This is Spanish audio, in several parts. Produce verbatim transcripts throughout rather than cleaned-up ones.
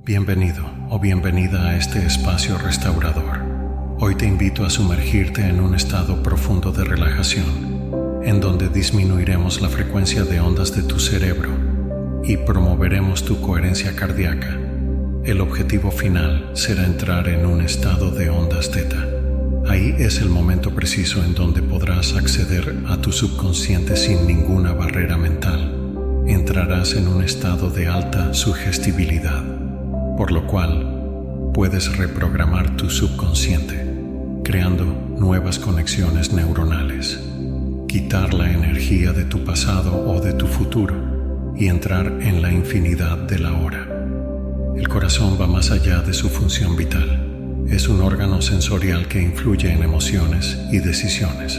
Bienvenido o bienvenida a este espacio restaurador. Hoy te invito a sumergirte en un estado profundo de relajación, en donde disminuiremos la frecuencia de ondas de tu cerebro y promoveremos tu coherencia cardíaca. El objetivo final será entrar en un estado de ondas teta. Ahí es el momento preciso en donde podrás acceder a tu subconsciente sin ninguna barrera mental. Entrarás en un estado de alta sugestibilidad, por lo cual puedes reprogramar tu subconsciente, creando nuevas conexiones neuronales, quitar la energía de tu pasado o de tu futuro y entrar en la infinidad del ahora. El corazón va más allá de su función vital. Es un órgano sensorial que influye en emociones y decisiones.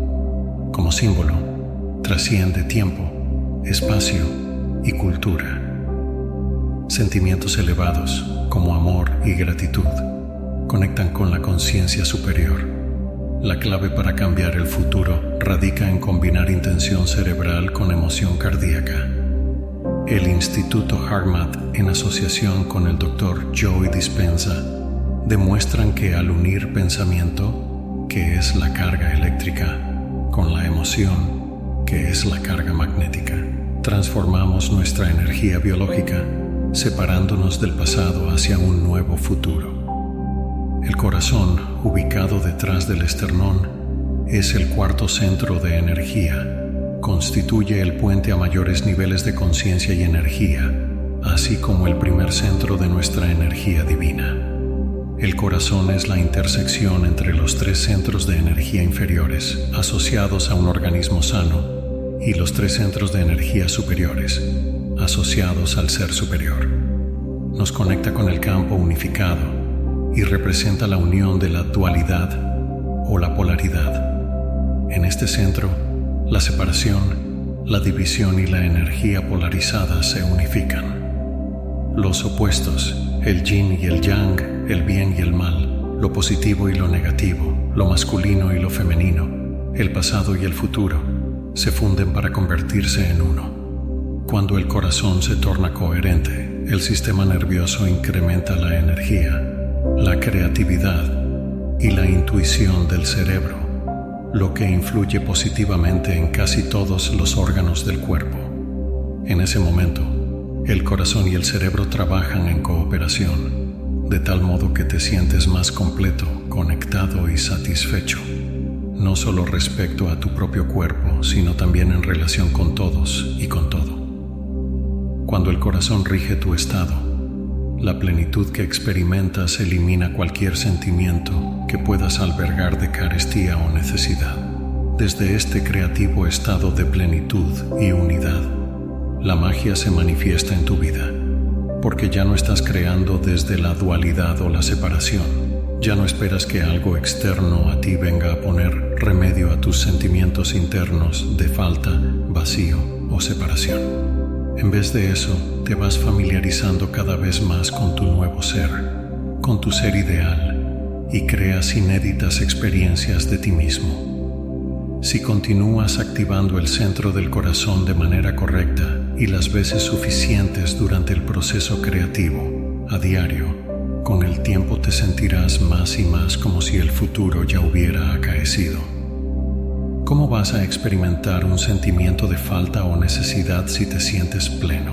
Como símbolo, trasciende tiempo, espacio y cultura. Sentimientos elevados, como amor y gratitud, conectan con la conciencia superior. La clave para cambiar el futuro radica en combinar intención cerebral con emoción cardíaca. El Instituto HeartMath, en asociación con el doctor Joe Dispenza, demuestran que al unir pensamiento, que es la carga eléctrica, con la emoción, que es la carga magnética, transformamos nuestra energía biológica, separándonos del pasado hacia un nuevo futuro. El corazón, ubicado detrás del esternón, es el cuarto centro de energía. Constituye el puente a mayores niveles de conciencia y energía, así como el primer centro de nuestra energía divina. El corazón es la intersección entre los tres centros de energía inferiores, asociados a un organismo sano, y los tres centros de energía superiores, asociados al ser superior. Nos conecta con el campo unificado y representa la unión de la dualidad o la polaridad. En este centro, la separación, la división y la energía polarizada se unifican. Los opuestos, el yin y el yang, el bien y el mal, lo positivo y lo negativo, lo masculino y lo femenino, el pasado y el futuro, se funden para convertirse en uno. Cuando el corazón se torna coherente, el sistema nervioso incrementa la energía, la creatividad y la intuición del cerebro, lo que influye positivamente en casi todos los órganos del cuerpo. En ese momento, el corazón y el cerebro trabajan en cooperación, de tal modo que te sientes más completo, conectado y satisfecho, no solo respecto a tu propio cuerpo, sino también en relación con todos y con todo. Cuando el corazón rige tu estado, la plenitud que experimentas elimina cualquier sentimiento que puedas albergar de carestía o necesidad. Desde este creativo estado de plenitud y unidad, la magia se manifiesta en tu vida, porque ya no estás creando desde la dualidad o la separación. Ya no esperas que algo externo a ti venga a poner remedio a tus sentimientos internos de falta, vacío o separación. En vez de eso, te vas familiarizando cada vez más con tu nuevo ser, con tu ser ideal, y creas inéditas experiencias de ti mismo. Si continúas activando el centro del corazón de manera correcta y las veces suficientes durante el proceso creativo, a diario, con el tiempo te sentirás más y más como si el futuro ya hubiera acaecido. ¿Cómo vas a experimentar un sentimiento de falta o necesidad si te sientes pleno?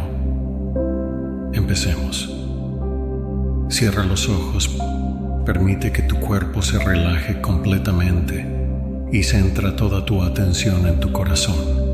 Empecemos. Cierra los ojos, permite que tu cuerpo se relaje completamente y centra toda tu atención en tu corazón.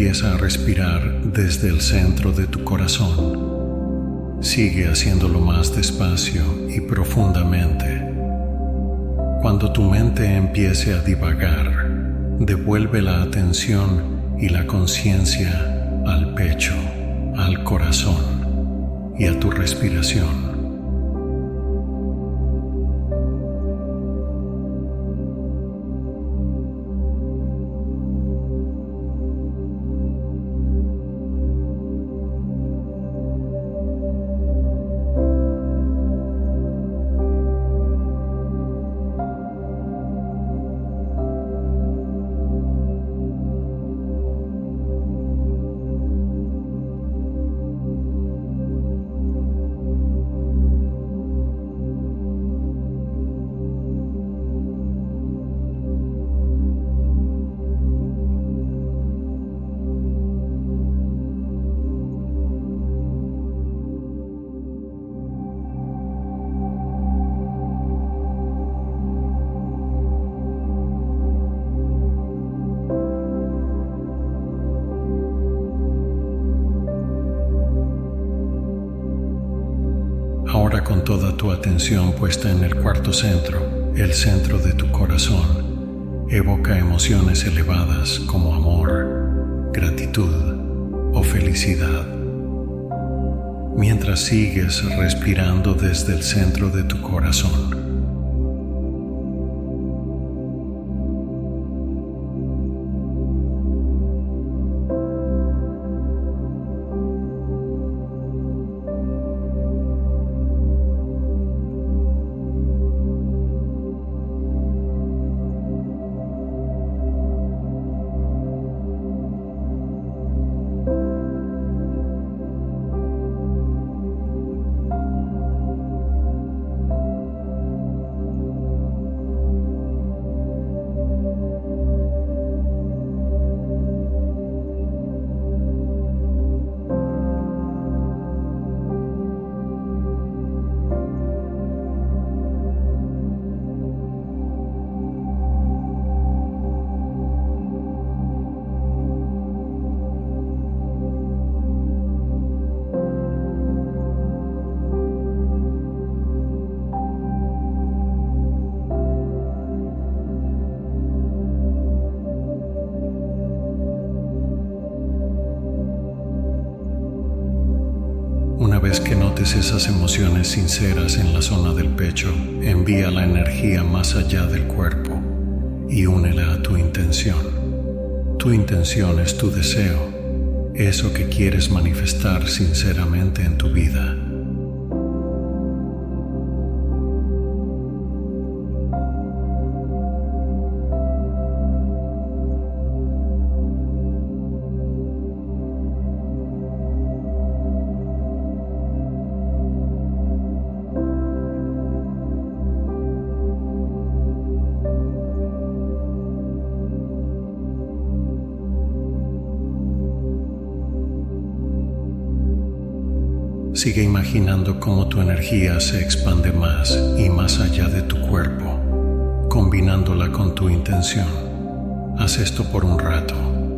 empieza a respirar desde el centro de tu corazón. Sigue haciéndolo más despacio y profundamente. Cuando tu mente empiece a divagar, devuelve la atención y la conciencia al pecho, al corazón y a tu respiración. Ahora, con toda tu atención puesta en el cuarto centro, el centro de tu corazón, evoca emociones elevadas como amor, gratitud o felicidad. Mientras sigues respirando desde el centro de tu corazón. Una vez que notes esas emociones sinceras en la zona del pecho, envía la energía más allá del cuerpo y únela a tu intención. Tu intención es tu deseo, eso que quieres manifestar sinceramente en tu vida. Sigue imaginando cómo tu energía se expande más y más allá de tu cuerpo, combinándola con tu intención. Haz esto por un rato.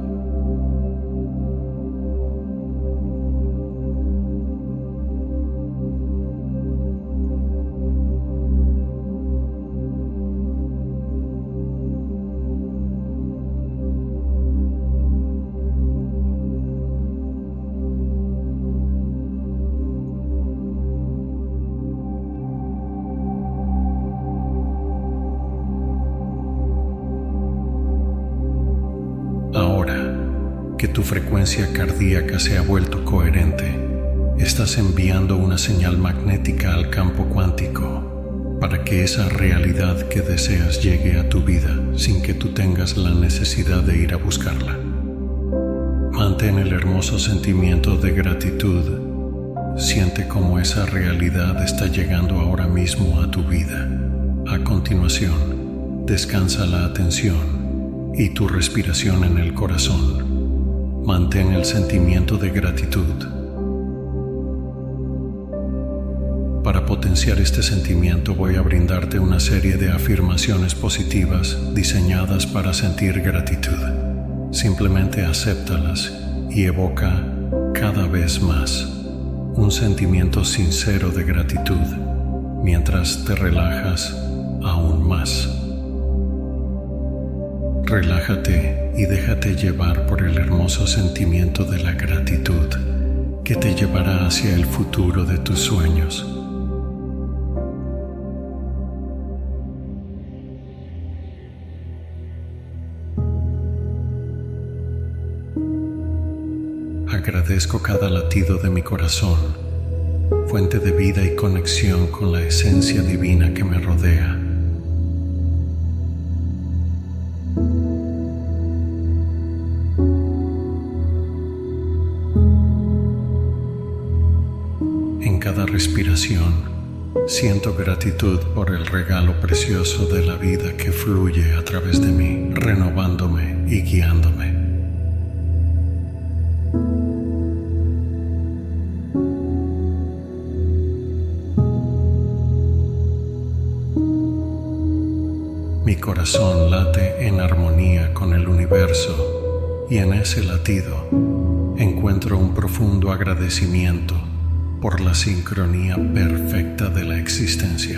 Que tu frecuencia cardíaca se ha vuelto coherente, estás enviando una señal magnética al campo cuántico para que esa realidad que deseas llegue a tu vida sin que tú tengas la necesidad de ir a buscarla. Mantén el hermoso sentimiento de gratitud. Siente cómo esa realidad está llegando ahora mismo a tu vida. A continuación, descansa la atención y tu respiración en el corazón. Mantén el sentimiento de gratitud. Para potenciar este sentimiento voy a brindarte una serie de afirmaciones positivas diseñadas para sentir gratitud. Simplemente acéptalas y evoca cada vez más un sentimiento sincero de gratitud mientras te relajas aún más. Relájate y déjate llevar por el hermoso sentimiento de la gratitud que te llevará hacia el futuro de tus sueños. Agradezco cada latido de mi corazón, fuente de vida y conexión con la esencia divina que me rodea. En cada respiración, siento gratitud por el regalo precioso de la vida que fluye a través de mí, renovándome y guiándome. Mi corazón late en armonía con el universo y en ese latido encuentro un profundo agradecimiento por la sincronía perfecta de la existencia.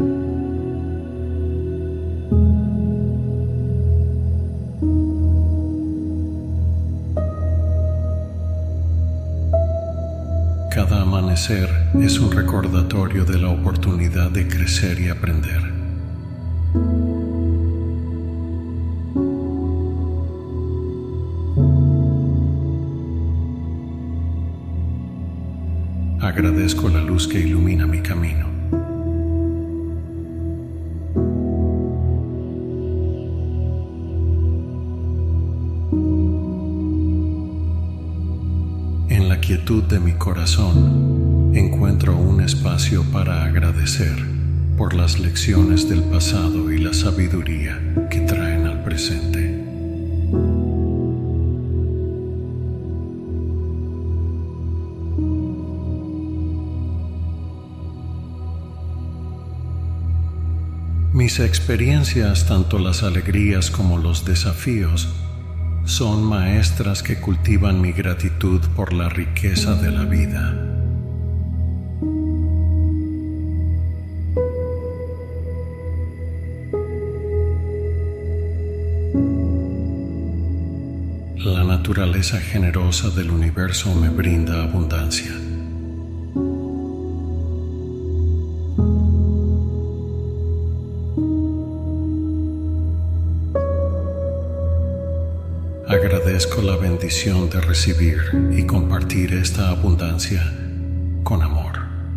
Cada amanecer es un recordatorio de la oportunidad de crecer y aprender. Agradezco la luz que ilumina mi camino. En la quietud de mi corazón encuentro un espacio para agradecer por las lecciones del pasado y la sabiduría que traen al presente. Mis experiencias, tanto las alegrías como los desafíos, son maestras que cultivan mi gratitud por la riqueza de la vida. La naturaleza generosa del universo me brinda abundancia. Agradezco la bendición de recibir y compartir esta abundancia con amor.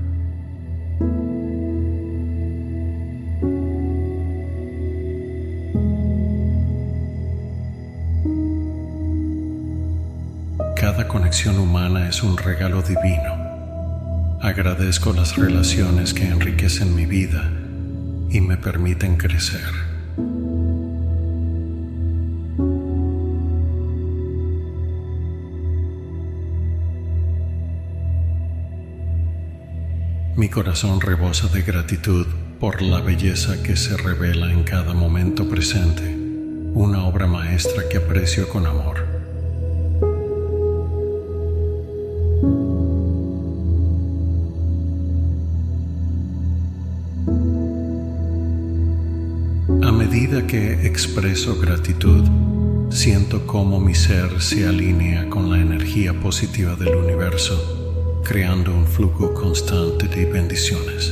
Cada conexión humana es un regalo divino. Agradezco las relaciones que enriquecen mi vida y me permiten crecer. Mi corazón rebosa de gratitud por la belleza que se revela en cada momento presente, una obra maestra que aprecio con amor. A medida que expreso gratitud, siento cómo mi ser se alinea con la energía positiva del universo, creando un flujo constante de bendiciones.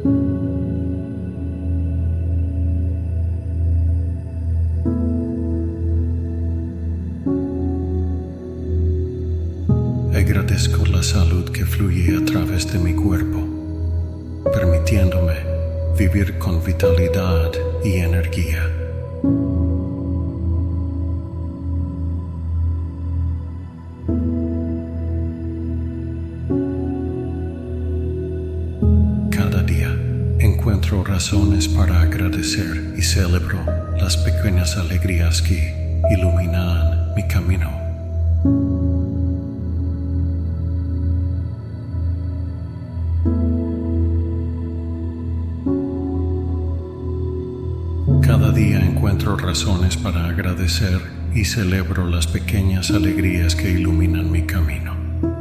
Agradezco la salud que fluye a través de mi cuerpo, permitiéndome vivir con vitalidad y energía. Encuentro razones para agradecer y celebro las pequeñas alegrías que iluminan mi camino. Cada día encuentro razones para agradecer y celebro las pequeñas alegrías que iluminan mi camino.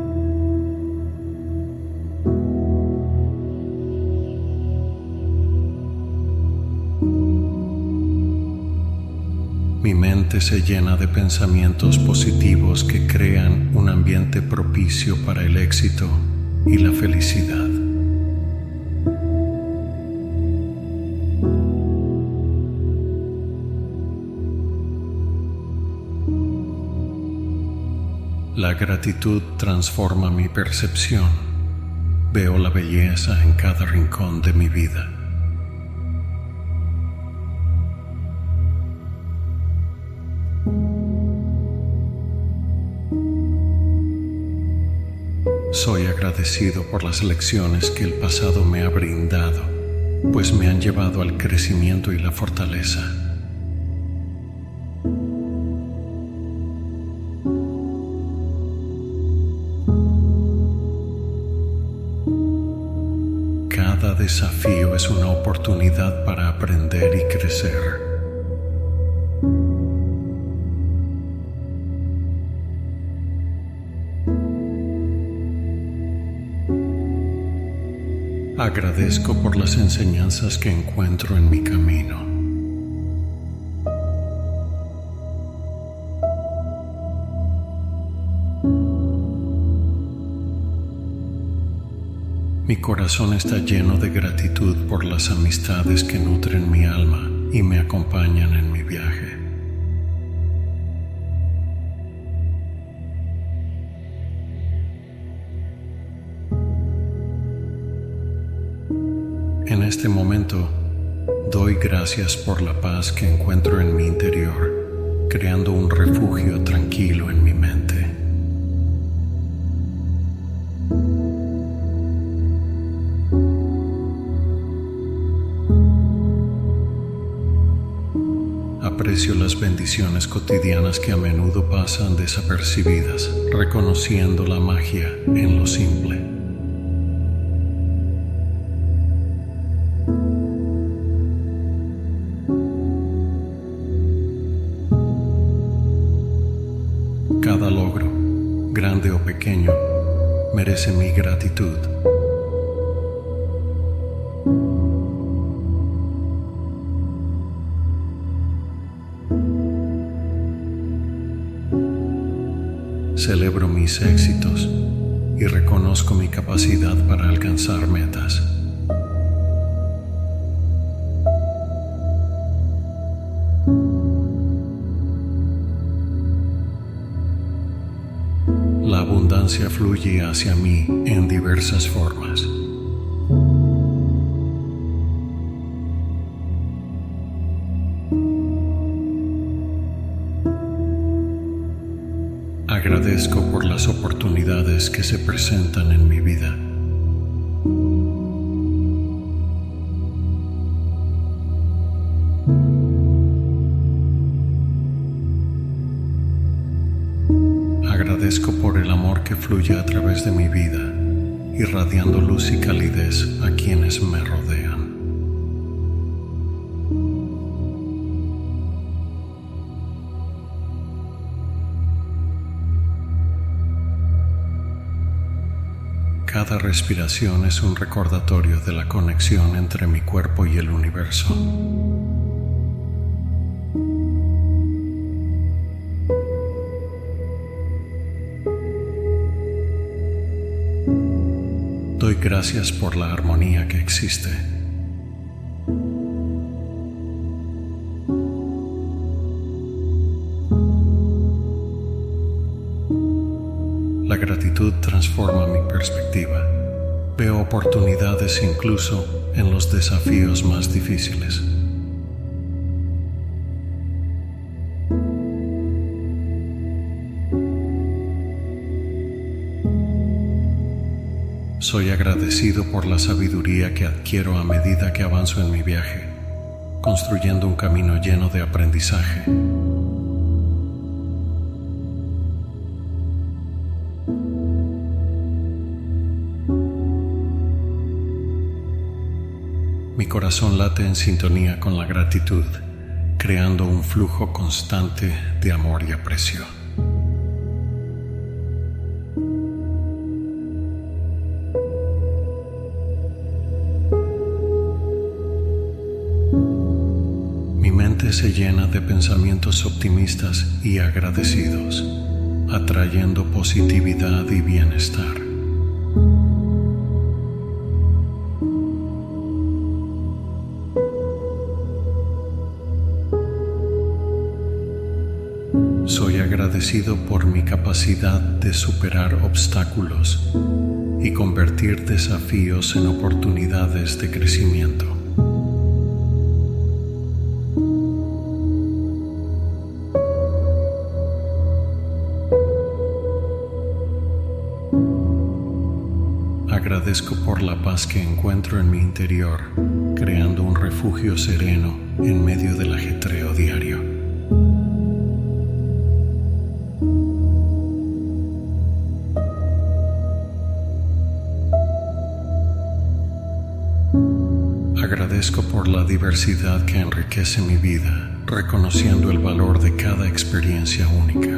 Mi mente se llena de pensamientos positivos que crean un ambiente propicio para el éxito y la felicidad. La gratitud transforma mi percepción. Veo la belleza en cada rincón de mi vida. Soy agradecido por las lecciones que el pasado me ha brindado, pues me han llevado al crecimiento y la fortaleza. Cada desafío es una oportunidad para aprender y crecer. Agradezco por las enseñanzas que encuentro en mi camino. Mi corazón está lleno de gratitud por las amistades que nutren mi alma y me acompañan en mi viaje. En este momento, doy gracias por la paz que encuentro en mi interior, creando un refugio tranquilo en mi mente. Aprecio las bendiciones cotidianas que a menudo pasan desapercibidas, reconociendo la magia en lo simple. Cada logro, grande o pequeño, merece mi gratitud. Celebro mis éxitos y reconozco mi capacidad para alcanzar metas. La abundancia fluye hacia mí en diversas formas. Agradezco por las oportunidades que se presentan en mi vida. Agradezco por el amor que fluye a través de mi vida, irradiando luz y calidez a quienes me rodean. Cada respiración es un recordatorio de la conexión entre mi cuerpo y el universo. Doy gracias por la armonía que existe. La gratitud transforma mi perspectiva. Veo oportunidades incluso en los desafíos más difíciles. Soy agradecido por la sabiduría que adquiero a medida que avanzo en mi viaje, construyendo un camino lleno de aprendizaje. Mi corazón late en sintonía con la gratitud, creando un flujo constante de amor y aprecio. Mi mente se llena de pensamientos optimistas y agradecidos, atrayendo positividad y bienestar. Soy agradecido por mi capacidad de superar obstáculos y convertir desafíos en oportunidades de crecimiento. Agradezco por la paz que encuentro en mi interior, creando un refugio sereno en medio del ajetreo diario. Agradezco por la diversidad que enriquece mi vida, reconociendo el valor de cada experiencia única.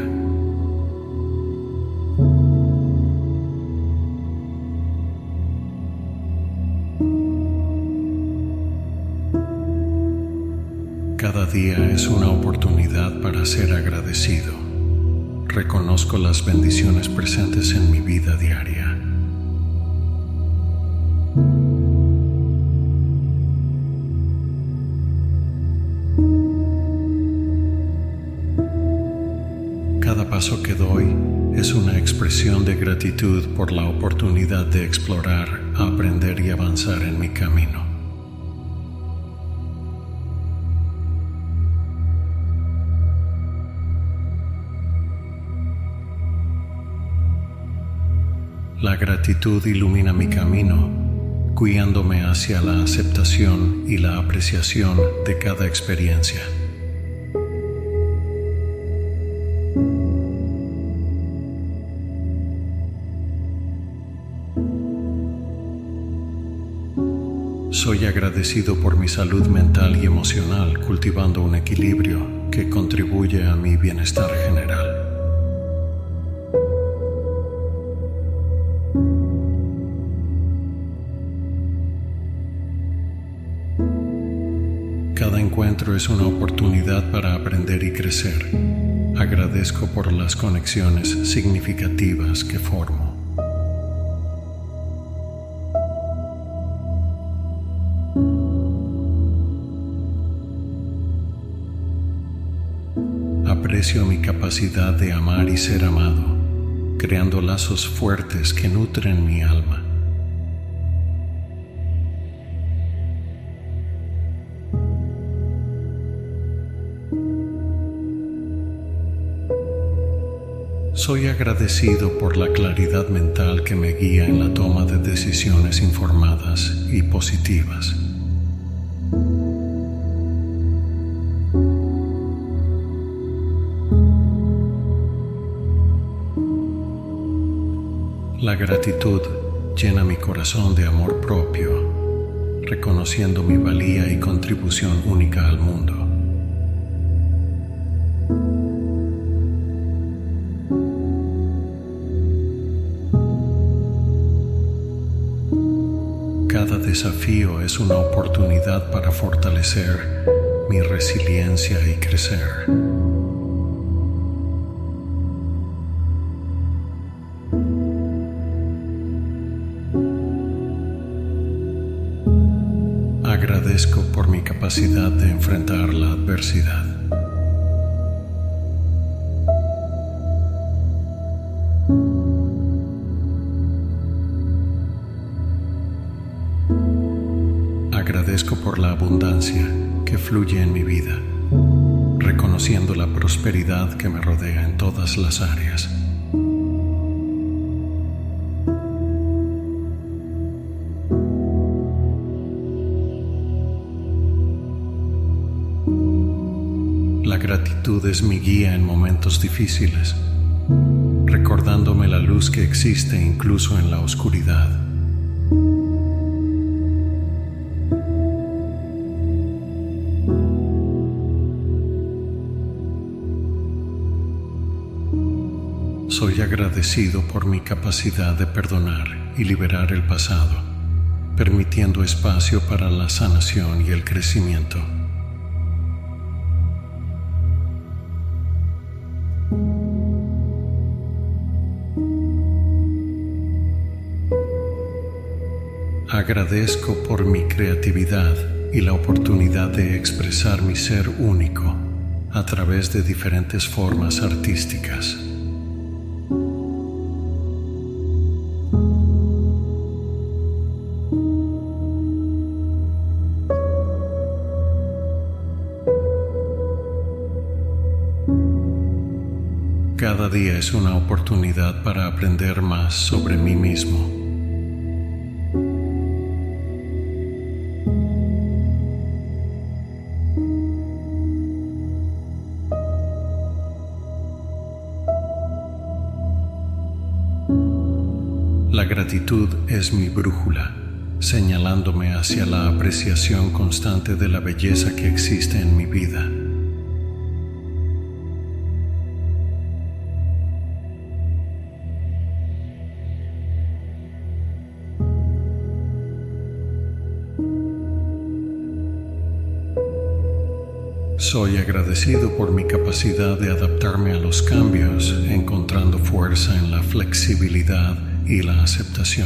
Cada día es una oportunidad para ser agradecido. Reconozco las bendiciones presentes en mi vida diaria. Cada paso que doy es una expresión de gratitud por la oportunidad de explorar, aprender y avanzar en mi camino. La gratitud ilumina mi camino, guiándome hacia la aceptación y la apreciación de cada experiencia. Soy agradecido por mi salud mental y emocional, cultivando un equilibrio que contribuye a mi bienestar general. Cada encuentro es una oportunidad para aprender y crecer. Agradezco por las conexiones significativas que formo. Aprecio mi capacidad de amar y ser amado, creando lazos fuertes que nutren mi alma. Soy agradecido por la claridad mental que me guía en la toma de decisiones informadas y positivas. La gratitud llena mi corazón de amor propio, reconociendo mi valía y contribución única al mundo. Cada desafío es una oportunidad para fortalecer mi resiliencia y crecer. Agradezco por mi capacidad de enfrentar la adversidad. Agradezco por la abundancia que fluye en mi vida, reconociendo la prosperidad que me rodea en todas las áreas. La gratitud es mi guía en momentos difíciles, recordándome la luz que existe incluso en la oscuridad. Soy agradecido por mi capacidad de perdonar y liberar el pasado, permitiendo espacio para la sanación y el crecimiento. Agradezco por mi creatividad y la oportunidad de expresar mi ser único a través de diferentes formas artísticas. Cada día es una oportunidad para aprender más sobre mí mismo. La gratitud es mi brújula, señalándome hacia la apreciación constante de la belleza que existe en mi vida. Soy agradecido por mi capacidad de adaptarme a los cambios, encontrando fuerza en la flexibilidad y la aceptación.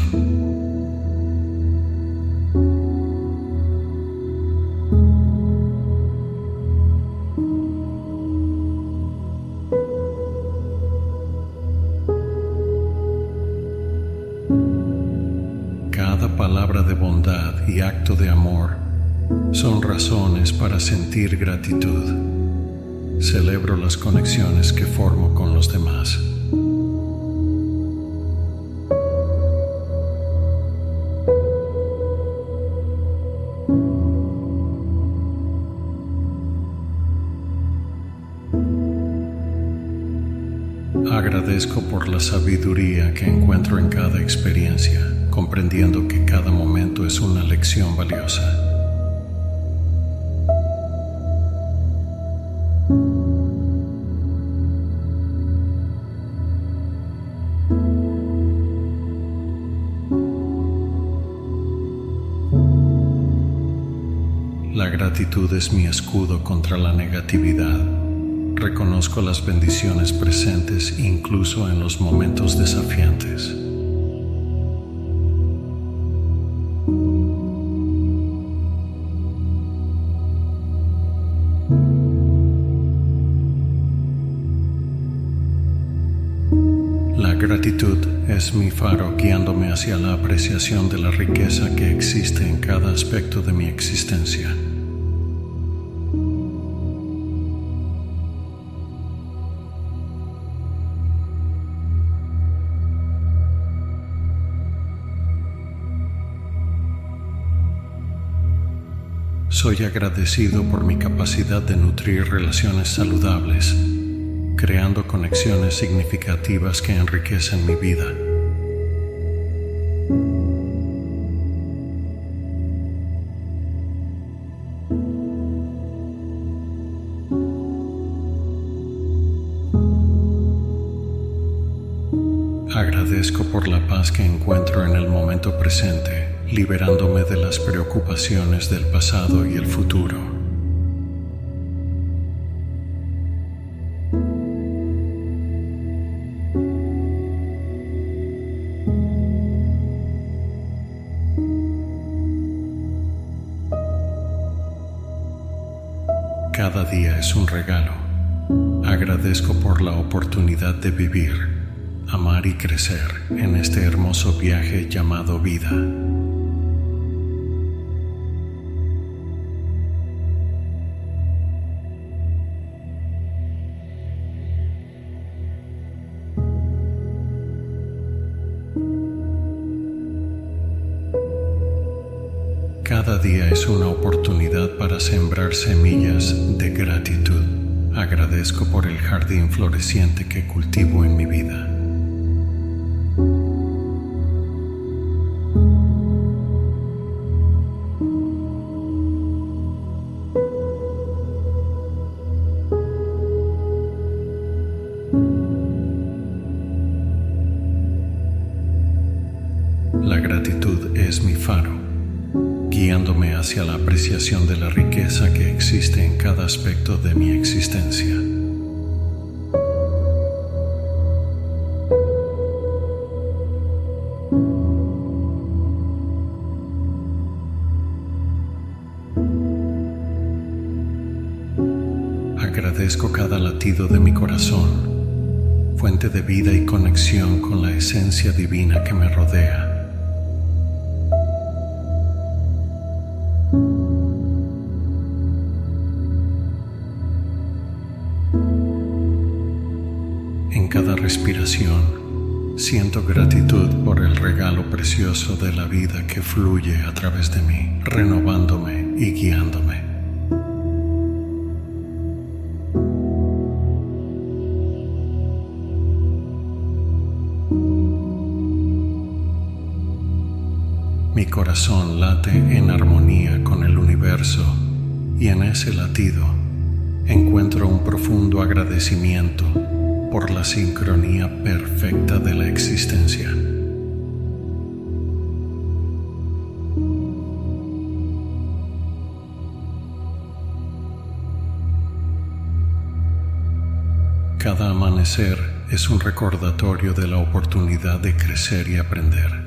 Cada palabra de bondad y acto de amor son razones para sentir gratitud. Celebro las conexiones que formo con los demás. Agradezco por la sabiduría que encuentro en cada experiencia, comprendiendo que cada momento es una lección valiosa. La gratitud es mi escudo contra la negatividad. Reconozco las bendiciones presentes incluso en los momentos desafiantes. La gratitud es mi faro guiándome hacia la apreciación de la riqueza que existe en cada aspecto de mi existencia. Soy agradecido por mi capacidad de nutrir relaciones saludables, creando conexiones significativas que enriquecen mi vida. Agradezco por la paz que encuentro en el momento presente, liberándome de las preocupaciones del pasado y el futuro. Cada día es un regalo. Agradezco por la oportunidad de vivir, amar y crecer en este hermoso viaje llamado vida. Cada día es una oportunidad para sembrar semillas de gratitud. Agradezco por el jardín floreciente que cultivo en mi vida. La gratitud es mi faro, guiándome hacia la apreciación de la riqueza que existe en cada aspecto de mi existencia. Agradezco cada latido de mi corazón, fuente de vida y conexión con la esencia divina que me rodea. En cada respiración, siento gratitud por el regalo precioso de la vida que fluye a través de mí, renovándome y guiándome. Mi corazón late en armonía con el universo y en ese latido encuentro un profundo agradecimiento por la sincronía perfecta de la existencia. Cada amanecer es un recordatorio de la oportunidad de crecer y aprender.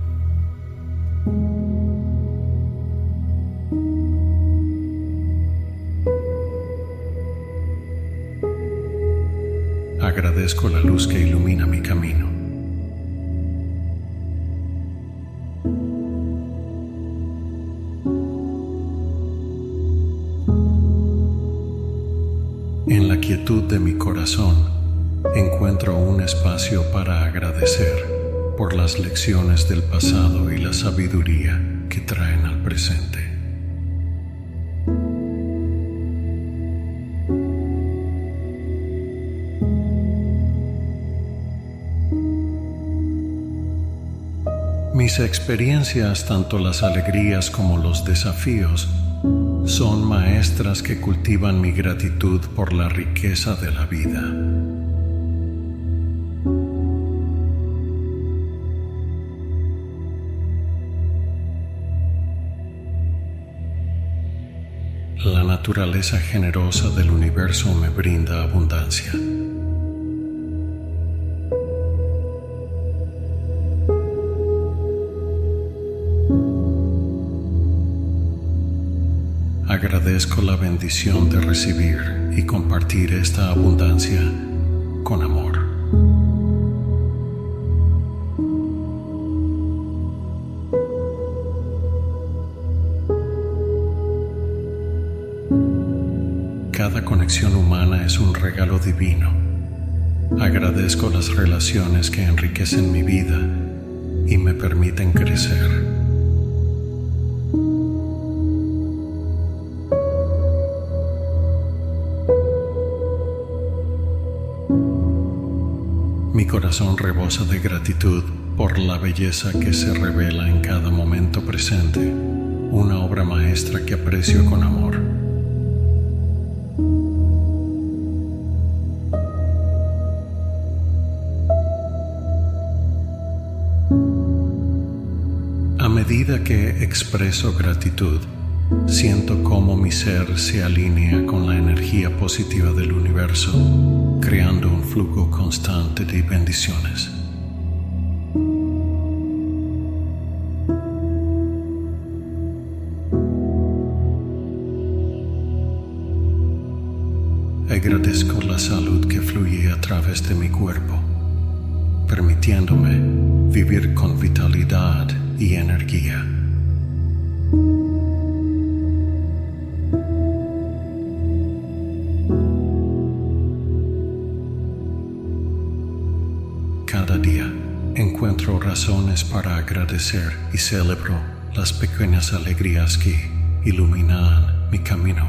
Agradezco la luz que ilumina mi camino. En la quietud de mi corazón encuentro un espacio para agradecer por las lecciones del pasado y la sabiduría que traen al presente. Mis experiencias, tanto las alegrías como los desafíos, son maestras que cultivan mi gratitud por la riqueza de la vida. La naturaleza generosa del universo me brinda abundancia. Agradezco la bendición de recibir y compartir esta abundancia con amor. Cada conexión humana es un regalo divino. Agradezco las relaciones que enriquecen mi vida y me permiten crecer. Mi corazón rebosa de gratitud por la belleza que se revela en cada momento presente, una obra maestra que aprecio con amor. A medida que expreso gratitud, siento cómo mi ser se alinea con la energía positiva del universo, creando un flujo constante de bendiciones. Agradezco la salud que fluye a través de mi cuerpo, permitiéndome vivir con vitalidad y energía. Cada día encuentro razones para agradecer y celebro las pequeñas alegrías que iluminan mi camino.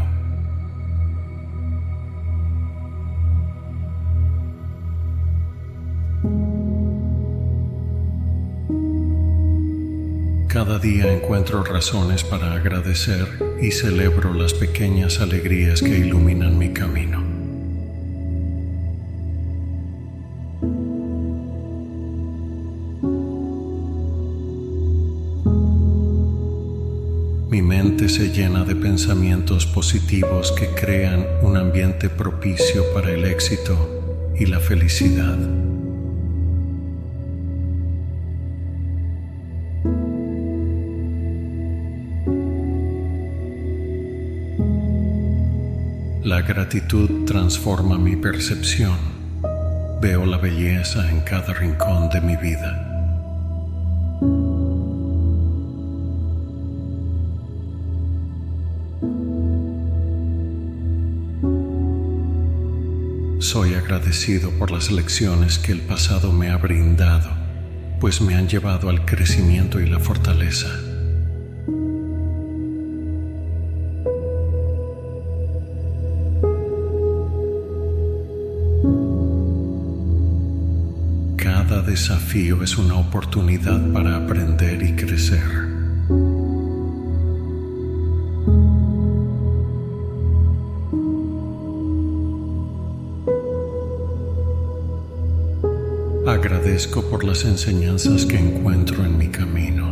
Cada día encuentro razones para agradecer y celebro las pequeñas alegrías que iluminan mi camino. Mi mente se llena de pensamientos positivos que crean un ambiente propicio para el éxito y la felicidad. La gratitud transforma mi percepción. Veo la belleza en cada rincón de mi vida. Soy agradecido por las lecciones que el pasado me ha brindado, pues me han llevado al crecimiento y la fortaleza. Cada desafío es una oportunidad para aprender y crecer. Agradezco por las enseñanzas que encuentro en mi camino.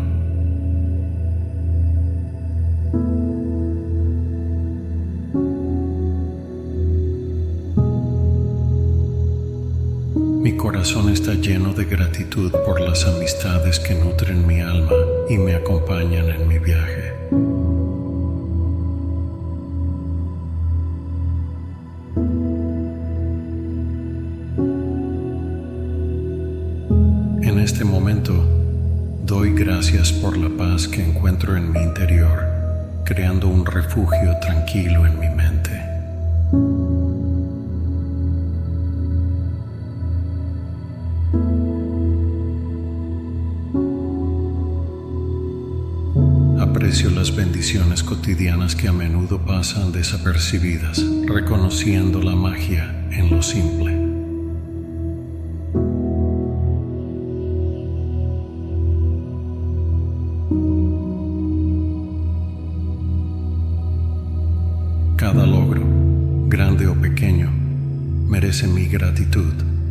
Mi corazón está lleno de gratitud por las amistades que nutren mi alma y me acompañan en mi viaje. En este momento, doy gracias por la paz que encuentro en mi interior, creando un refugio tranquilo en mi mente. Aprecio las bendiciones cotidianas que a menudo pasan desapercibidas, reconociendo la magia en lo simple. Cada logro, grande o pequeño, merece mi gratitud.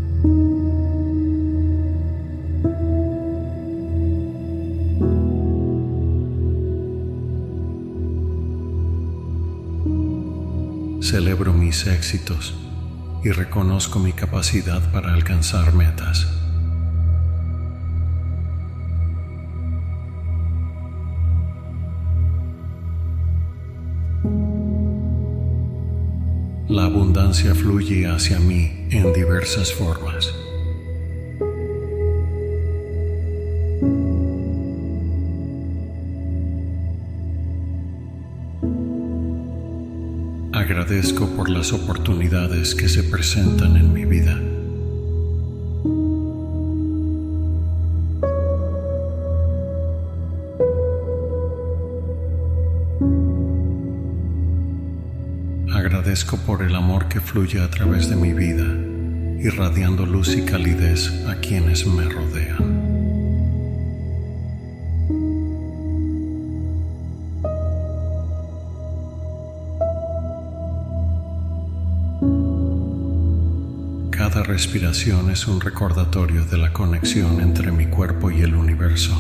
Celebro mis éxitos y reconozco mi capacidad para alcanzar metas. La abundancia fluye hacia mí en diversas formas. Agradezco por las oportunidades que se presentan en mi vida. Agradezco por el amor que fluye a través de mi vida, irradiando luz y calidez a quienes me rodean. Cada respiración es un recordatorio de la conexión entre mi cuerpo y el universo.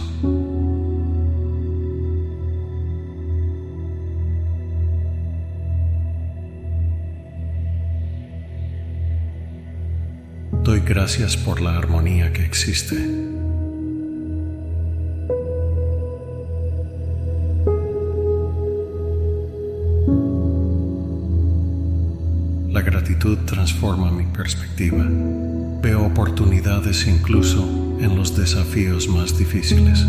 Doy gracias por la armonía que existe. La gratitud transforma mi perspectiva. Veo oportunidades incluso en los desafíos más difíciles.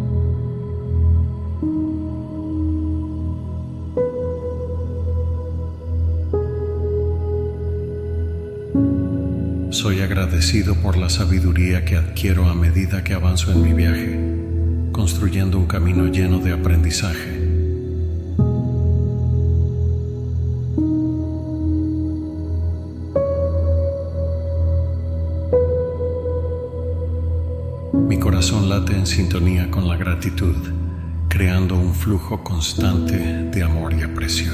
Soy agradecido por la sabiduría que adquiero a medida que avanzo en mi viaje, construyendo un camino lleno de aprendizaje. Mi corazón late en sintonía con la gratitud, creando un flujo constante de amor y aprecio.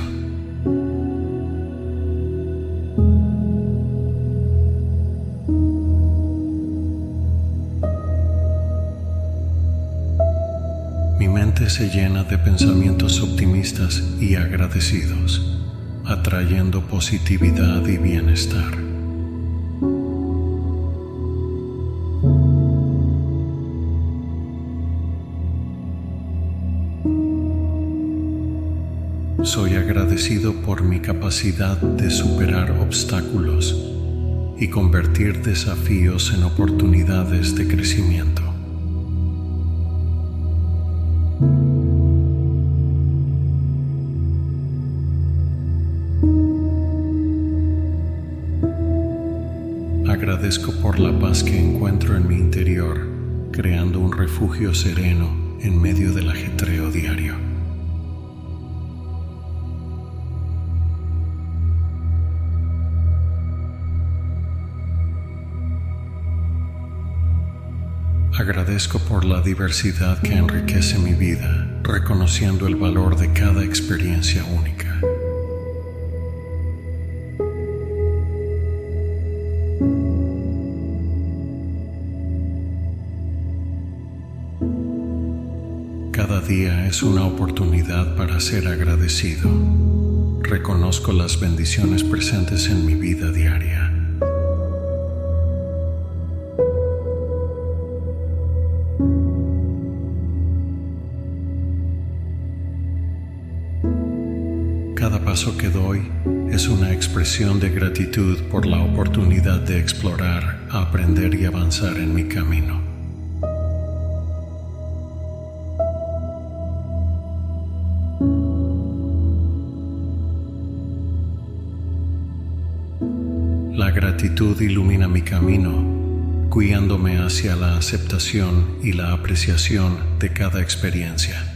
Mi mente se llena de pensamientos optimistas y agradecidos, atrayendo positividad y bienestar. Soy agradecido por mi capacidad de superar obstáculos y convertir desafíos en oportunidades de crecimiento. Agradezco por la paz que encuentro en mi interior, creando un refugio sereno en medio del ajetreo diario. Agradezco por la diversidad que enriquece mi vida, reconociendo el valor de cada experiencia única. Cada día es una oportunidad para ser agradecido. Reconozco las bendiciones presentes en mi vida diaria. Cada paso que doy es una expresión de gratitud por la oportunidad de explorar, aprender y avanzar en mi camino. La gratitud ilumina mi camino, guiándome hacia la aceptación y la apreciación de cada experiencia.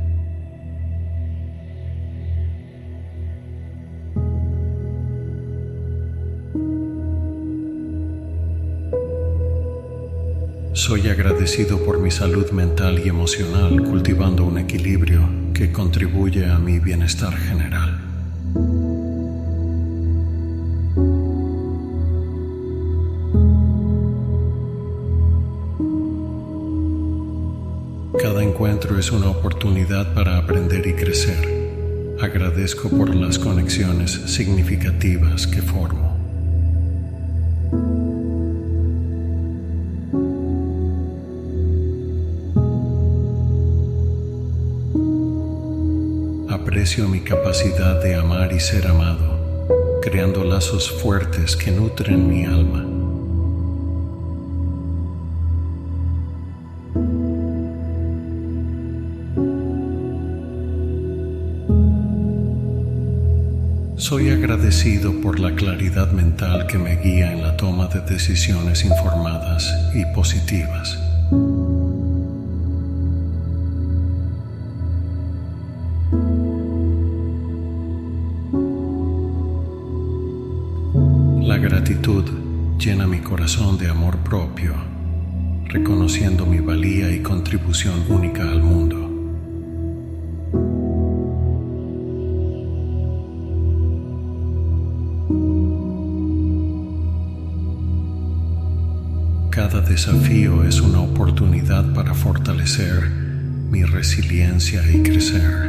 Soy agradecido por mi salud mental y emocional, cultivando un equilibrio que contribuye a mi bienestar general. Cada encuentro es una oportunidad para aprender y crecer. Agradezco por las conexiones significativas que formo. Aprecio mi capacidad de amar y ser amado, creando lazos fuertes que nutren mi alma. Soy agradecido por la claridad mental que me guía en la toma de decisiones informadas y positivas. La gratitud llena mi corazón de amor propio, reconociendo mi valía y contribución única al mundo. Cada desafío es una oportunidad para fortalecer mi resiliencia y crecer.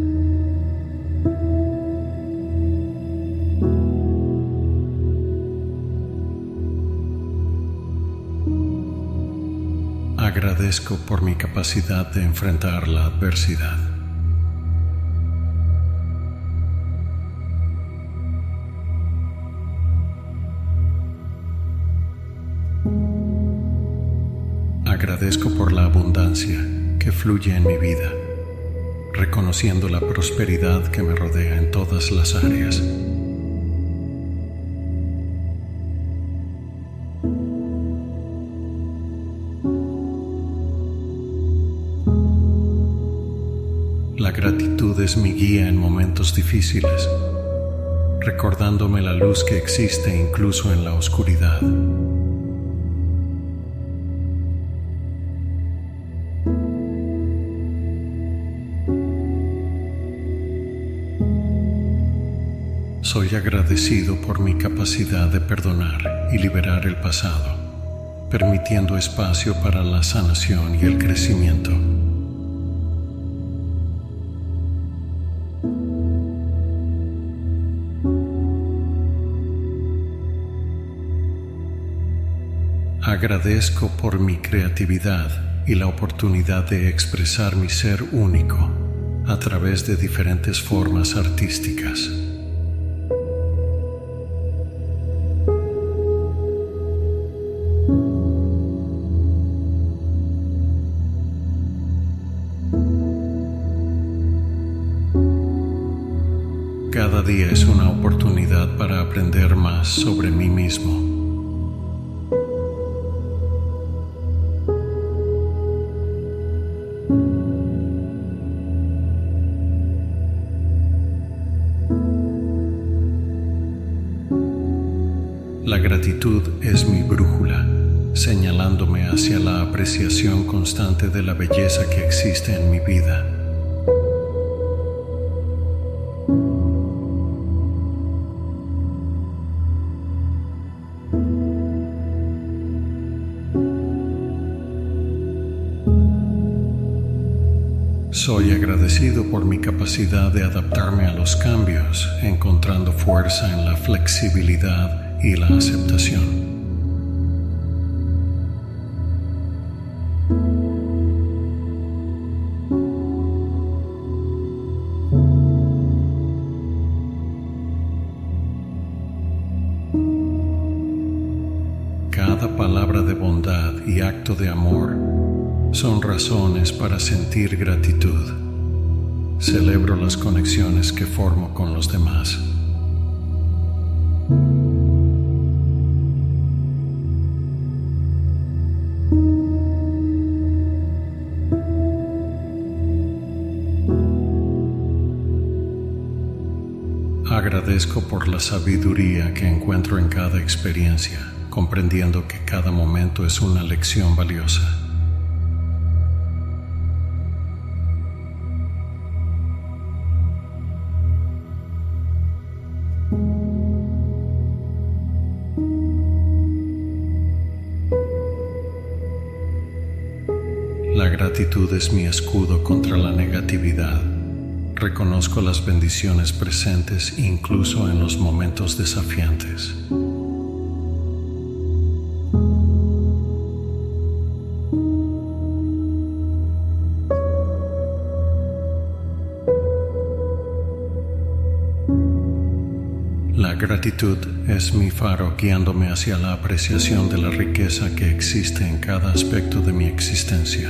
Agradezco por mi capacidad de enfrentar la adversidad. Agradezco por la abundancia que fluye en mi vida, reconociendo la prosperidad que me rodea en todas las áreas. La gratitud es mi guía en momentos difíciles, recordándome la luz que existe incluso en la oscuridad. Soy agradecido por mi capacidad de perdonar y liberar el pasado, permitiendo espacio para la sanación y el crecimiento. Agradezco por mi creatividad y la oportunidad de expresar mi ser único a través de diferentes formas artísticas. Cada día es una oportunidad para aprender más sobre mí mismo. La gratitud es mi brújula, señalándome hacia la apreciación constante de la belleza que existe en mi vida. Soy agradecido por mi capacidad de adaptarme a los cambios, encontrando fuerza en la flexibilidad y la aceptación. Cada palabra de bondad y acto de amor son razones para sentir gratitud. Celebro las conexiones que formo con los demás. Agradezco por la sabiduría que encuentro en cada experiencia, comprendiendo que cada momento es una lección valiosa. La gratitud es mi escudo contra la negatividad. Reconozco las bendiciones presentes incluso en los momentos desafiantes. La gratitud es mi faro guiándome hacia la apreciación de la riqueza que existe en cada aspecto de mi existencia.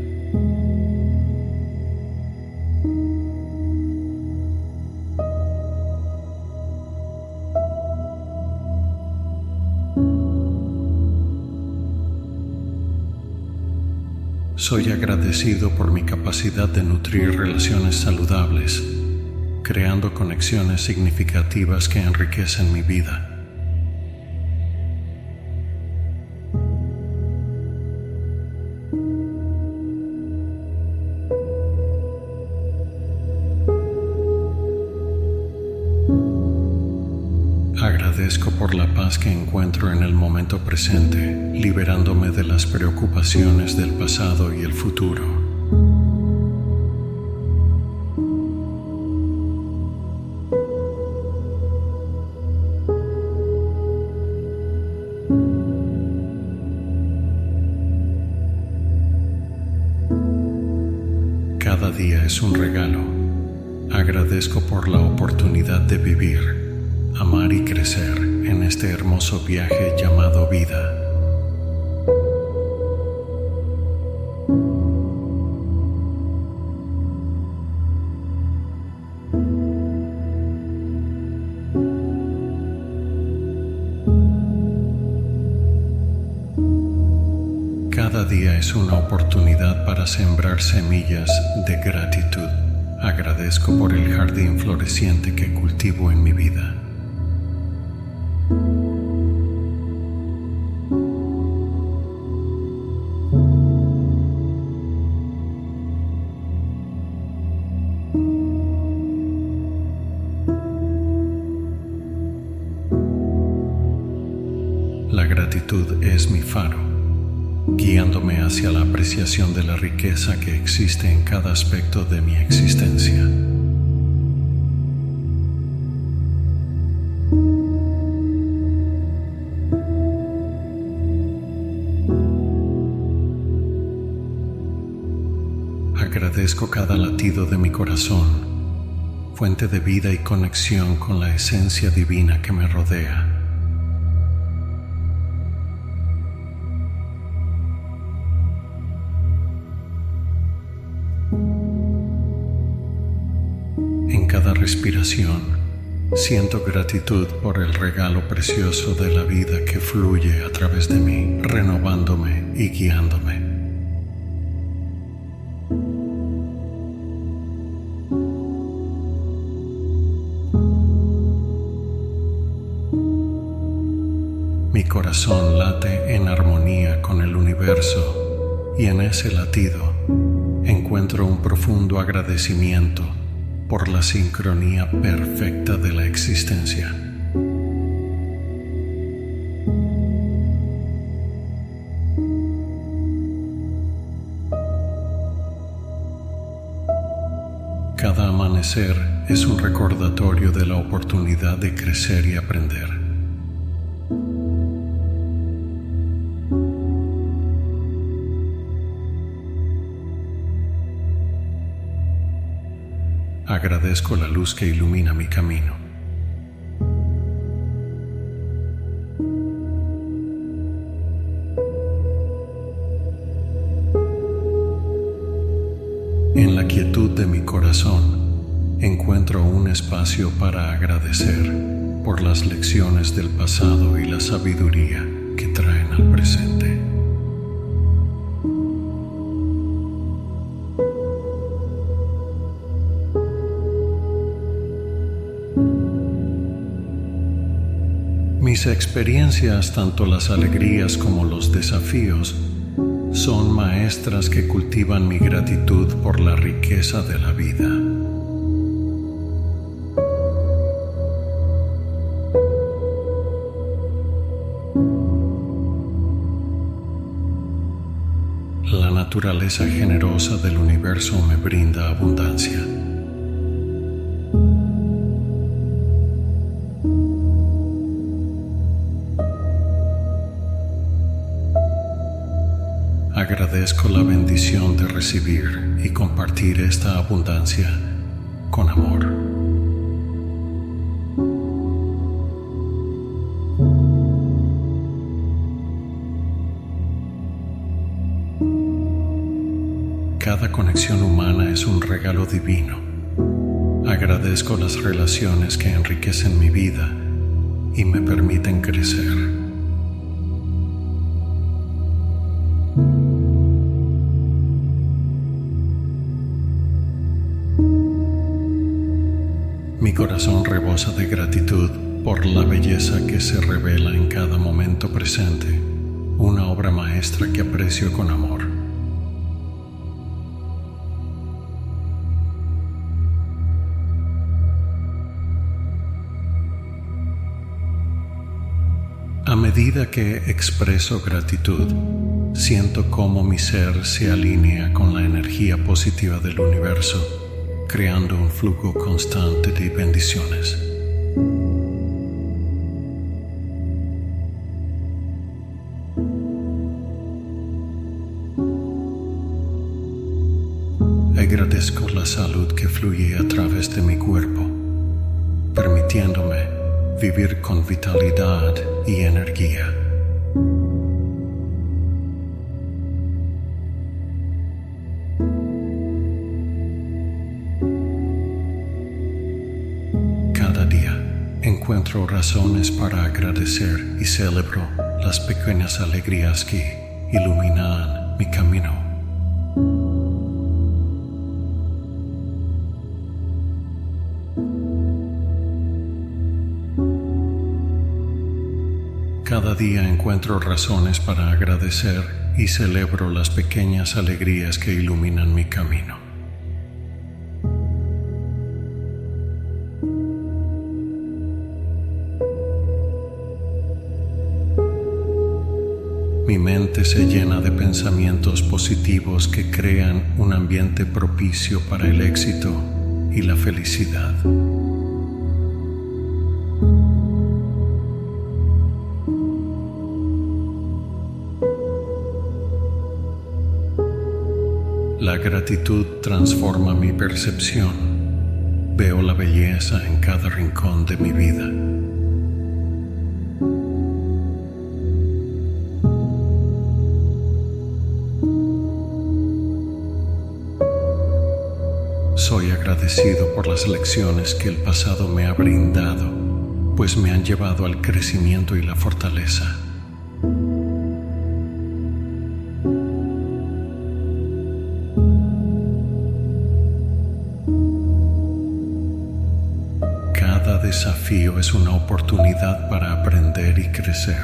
Soy agradecido por mi capacidad de nutrir relaciones saludables, creando conexiones significativas que enriquecen mi vida. Agradezco por la paz que encuentro en el momento presente, liberándome de las preocupaciones del pasado y el futuro. Cada día es un regalo. Agradezco por la oportunidad de vivir, amar y crecer en este hermoso viaje llamado vida. Cada día es una oportunidad para sembrar semillas de gratitud. Agradezco por el jardín floreciente que cultivo en mi vida. La gratitud es mi faro, guiándome hacia la apreciación de la riqueza que existe en cada aspecto de mi existencia. Agradezco cada latido de mi corazón, fuente de vida y conexión con la esencia divina que me rodea. En cada respiración, siento gratitud por el regalo precioso de la vida que fluye a través de mí, renovándome y guiándome. Mi corazón late en armonía con el universo y en ese latido encuentro un profundo agradecimiento por la sincronía perfecta de la existencia. Cada amanecer es un recordatorio de la oportunidad de crecer y aprender. Agradezco la luz que ilumina mi camino. En la quietud de mi corazón encuentro un espacio para agradecer por las lecciones del pasado y la sabiduría que traen al presente. Mis experiencias, tanto las alegrías como los desafíos, son maestras que cultivan mi gratitud por la riqueza de la vida. La naturaleza generosa del universo me brinda abundancia. Agradezco la bendición de recibir y compartir esta abundancia con amor. Cada conexión humana es un regalo divino. Agradezco las relaciones que enriquecen mi vida y me permiten crecer. Mi corazón rebosa de gratitud por la belleza que se revela en cada momento presente, una obra maestra que aprecio con amor. A medida que expreso gratitud, siento cómo mi ser se alinea con la energía positiva del universo, creando un flujo constante de bendiciones. Agradezco la salud que fluye a través de mi cuerpo, permitiéndome vivir con vitalidad y energía. Encuentro razones para agradecer y celebro las pequeñas alegrías que iluminan mi camino. Cada día encuentro razones para agradecer y celebro las pequeñas alegrías que iluminan mi camino. Mi mente se llena de pensamientos positivos que crean un ambiente propicio para el éxito y la felicidad. La gratitud transforma mi percepción. Veo la belleza en cada rincón de mi vida. Soy agradecido por las lecciones que el pasado me ha brindado, pues me han llevado al crecimiento y la fortaleza. Cada desafío es una oportunidad para aprender y crecer.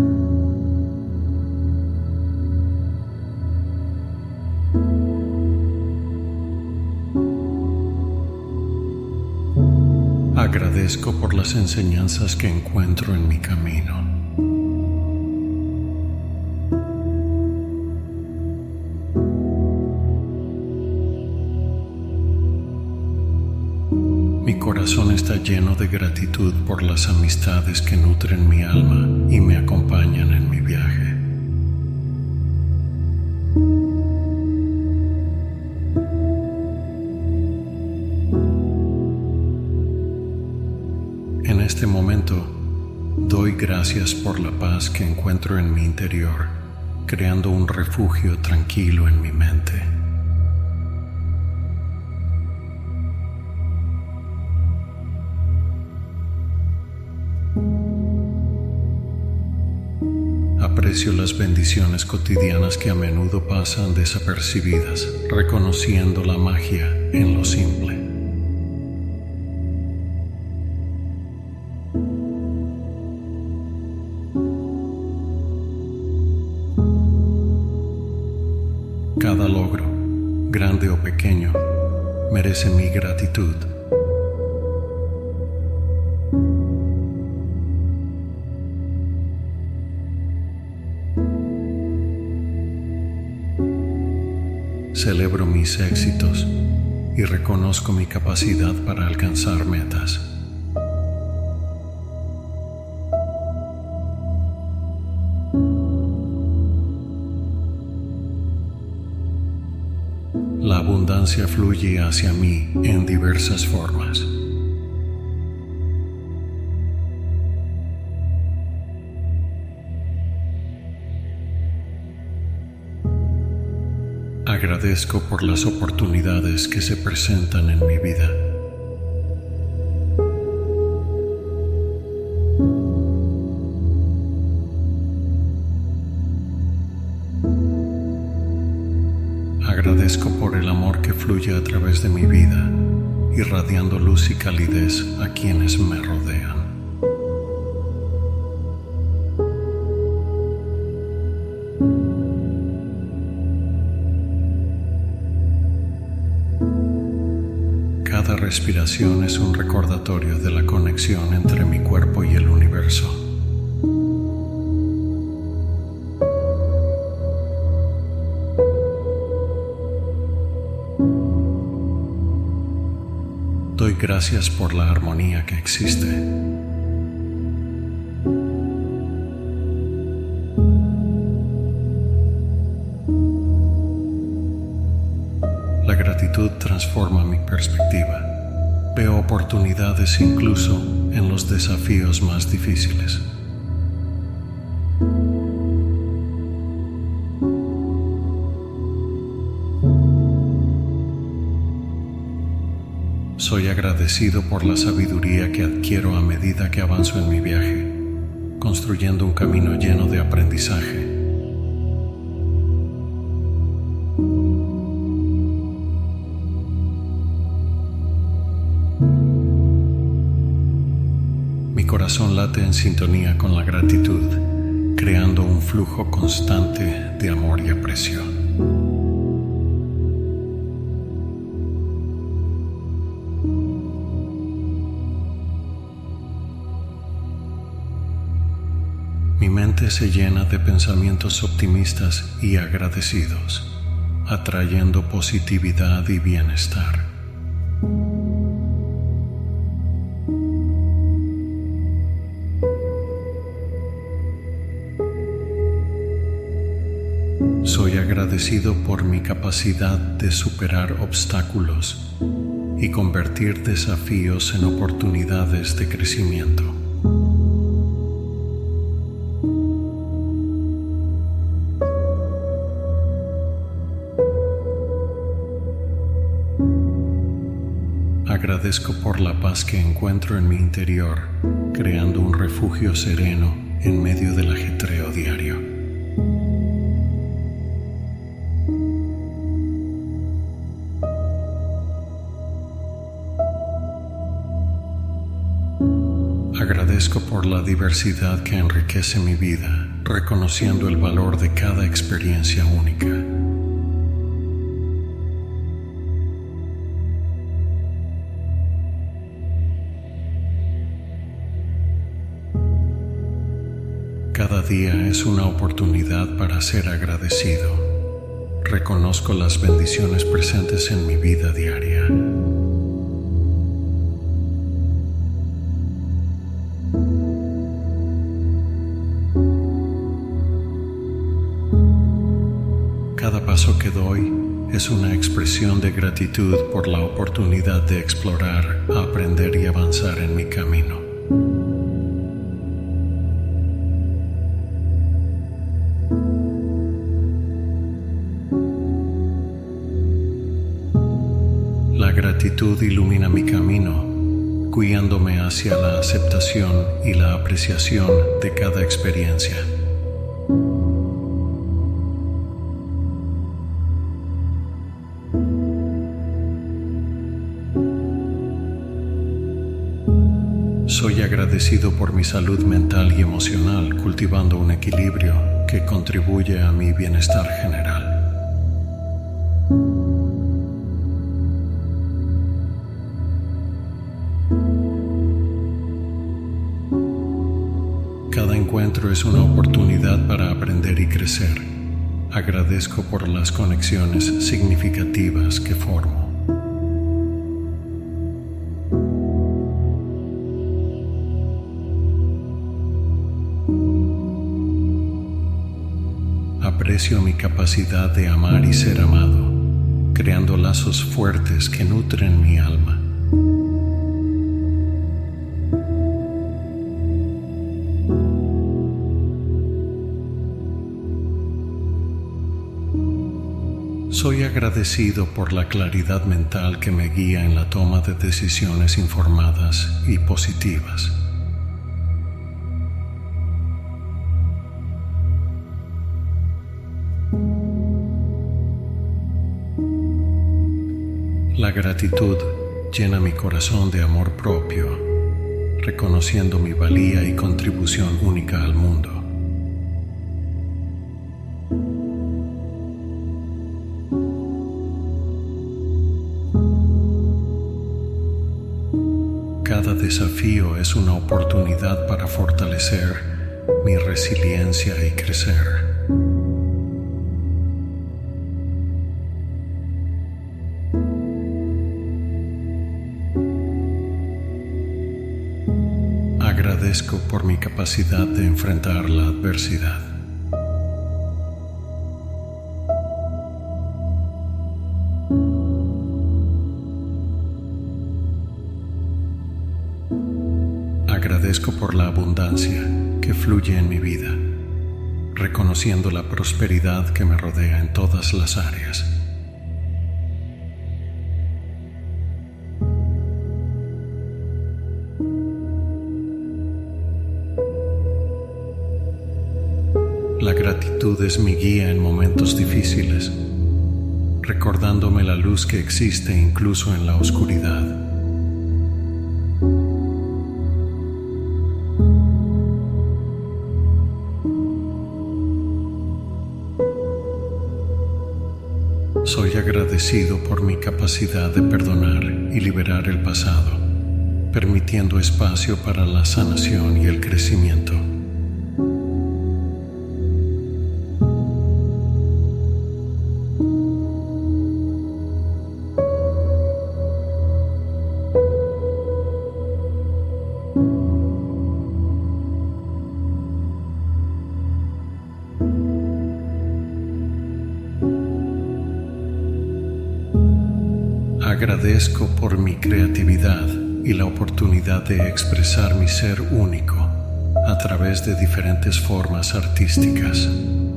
Agradezco por las enseñanzas que encuentro en mi camino. Mi corazón está lleno de gratitud por las amistades que nutren mi alma y me acompañan en mi viaje. En este momento, doy gracias por la paz que encuentro en mi interior, creando un refugio tranquilo en mi mente. Aprecio las bendiciones cotidianas que a menudo pasan desapercibidas, reconociendo la magia en lo simple. Cada logro, grande o pequeño, merece mi gratitud. Celebro mis éxitos y reconozco mi capacidad para alcanzar metas. La abundancia fluye hacia mí en diversas formas. Agradezco por las oportunidades que se presentan en mi vida. Agradezco por el amor que fluye a través de mi vida, irradiando luz y calidez a quienes me rodean. Cada respiración es un recordatorio de la conexión entre mi cuerpo y el universo. Doy gracias por la armonía que existe. La gratitud transforma mi perspectiva. Veo oportunidades incluso en los desafíos más difíciles. Soy agradecido por la sabiduría que adquiero a medida que avanzo en mi viaje, construyendo un camino lleno de aprendizaje. Mi corazón late en sintonía con la gratitud, creando un flujo constante de amor y aprecio. Mi mente se llena de pensamientos optimistas y agradecidos, atrayendo positividad y bienestar. Soy agradecido agradecido por mi capacidad de superar obstáculos y convertir desafíos en oportunidades de crecimiento. Agradezco por la paz que encuentro en mi interior, creando un refugio sereno en medio del ajetreo diario. Agradezco por la diversidad que enriquece mi vida, reconociendo el valor de cada experiencia única. Cada día es una oportunidad para ser agradecido. Reconozco las bendiciones presentes en mi vida diaria. Cada paso que doy es una expresión de gratitud por la oportunidad de explorar, aprender y avanzar en mi camino. La gratitud ilumina mi camino, guiándome hacia la aceptación y la apreciación de cada experiencia. Soy agradecido por mi salud mental y emocional, cultivando un equilibrio que contribuye a mi bienestar general. Cada encuentro es una oportunidad para aprender y crecer. Agradezco por las conexiones significativas que formo. Aprecio mi capacidad de amar y ser amado, creando lazos fuertes que nutren mi alma. Soy agradecido por la claridad mental que me guía en la toma de decisiones informadas y positivas. La gratitud llena mi corazón de amor propio, reconociendo mi valía y contribución única al mundo. Cada desafío es una oportunidad para fortalecer mi resiliencia y crecer. Agradezco por mi capacidad de enfrentar la adversidad. Agradezco por la abundancia que fluye en mi vida, reconociendo la prosperidad que me rodea en todas las áreas. La gratitud es mi guía en momentos difíciles, recordándome la luz que existe incluso en la oscuridad. Soy agradecido por mi capacidad de perdonar y liberar el pasado, permitiendo espacio para la sanación y el crecimiento. Agradezco por mi creatividad y la oportunidad de expresar mi ser único a través de diferentes formas artísticas.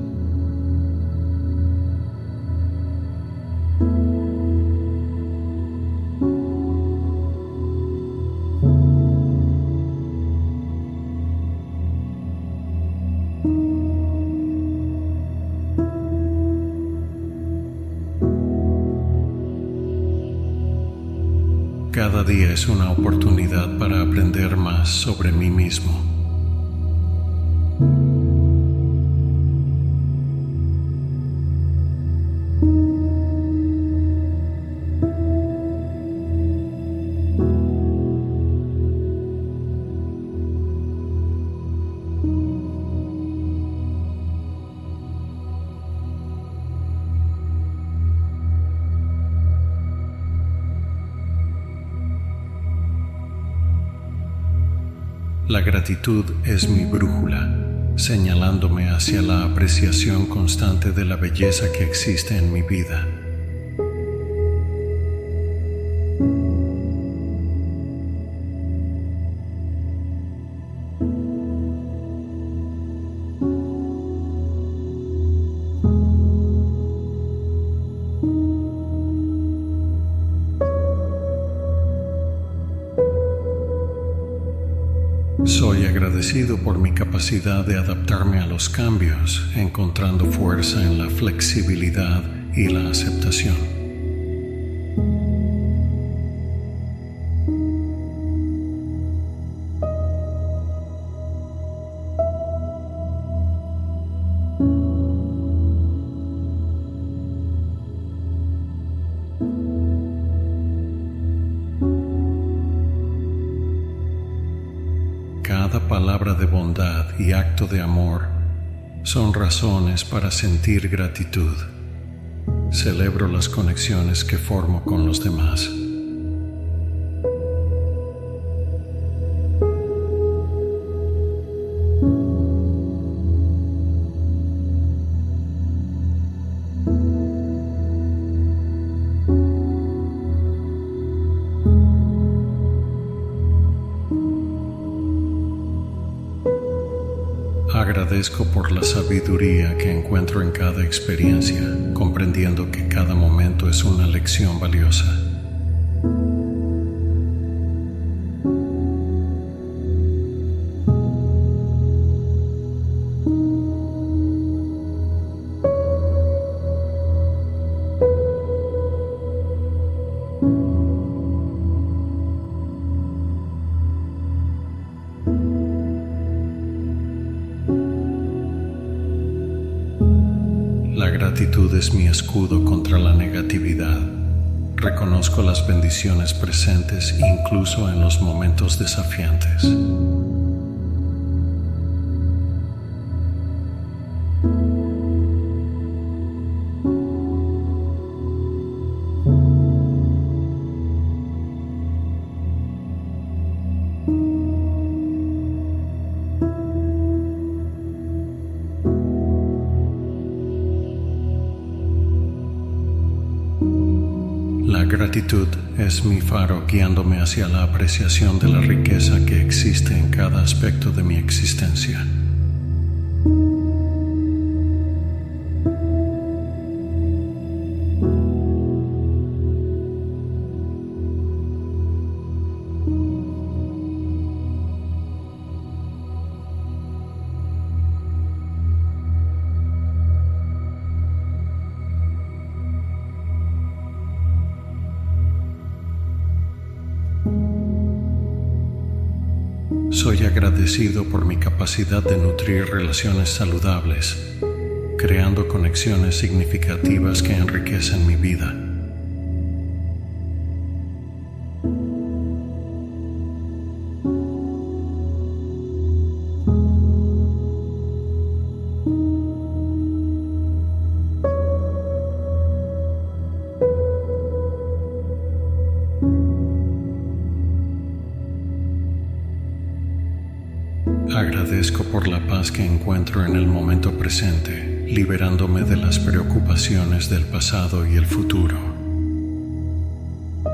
Cada día es una oportunidad para aprender más sobre mí mismo. La gratitud es mi brújula, señalándome hacia la apreciación constante de la belleza que existe en mi vida. Soy agradecido por mi capacidad de adaptarme a los cambios, encontrando fuerza en la flexibilidad y la aceptación. Cada palabra de bondad y acto de amor son razones para sentir gratitud. Celebro las conexiones que formo con los demás. Agradezco por la sabiduría que encuentro en cada experiencia, comprendiendo que cada momento es una lección valiosa. La gratitud es mi escudo contra la negatividad. Reconozco las bendiciones presentes incluso en los momentos desafiantes. La gratitud es mi faro guiándome hacia la apreciación de la riqueza que existe en cada aspecto de mi existencia. Soy agradecido por mi capacidad de nutrir relaciones saludables, creando conexiones significativas que enriquecen mi vida. Agradezco por la paz que encuentro en el momento presente, liberándome de las preocupaciones del pasado y el futuro.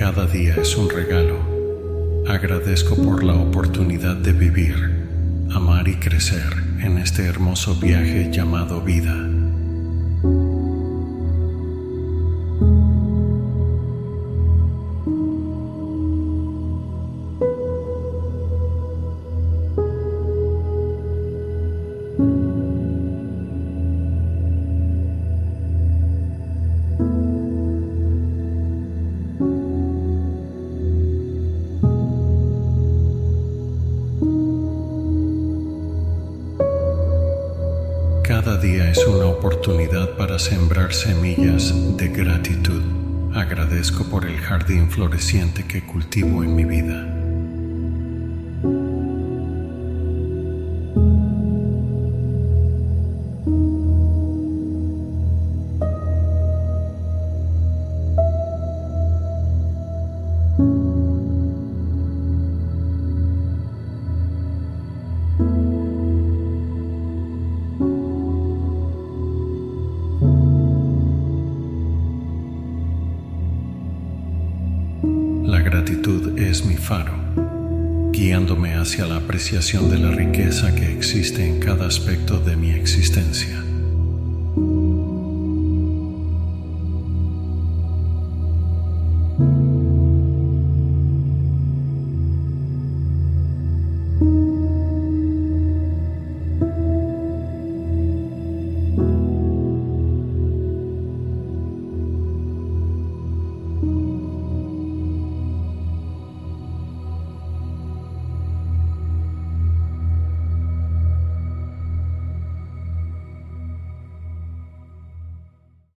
cada día es un regalo. Agradezco por la oportunidad de vivir, amar y crecer en este hermoso viaje llamado vida. Cada día es una oportunidad para sembrar semillas de gratitud. Agradezco por el jardín floreciente que cultivo en mi vida. La gratitud es mi faro, guiándome hacia la apreciación de la riqueza que existe en cada aspecto de mi existencia.